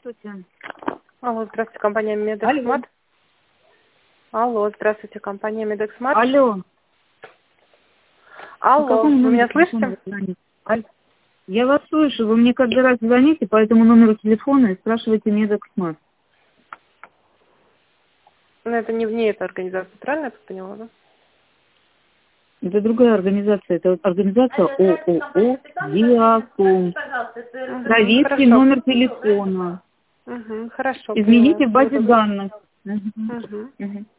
Здравствуйте. Алло, здравствуйте, компания Медексмат. Алло, здравствуйте, компания Медексмат. Алло. Алло, вы меня слышите? Я вас слышу, вы мне каждый раз звоните по этому номеру телефона и спрашиваете Медексмат. Но это не вне этой организации, правильно я так поняла, да? Это другая организация, это организация ООО «Диаком». Проверьте номер телефона. Хорошо. Измените в базе поняла. данных. Мгм. Мгм.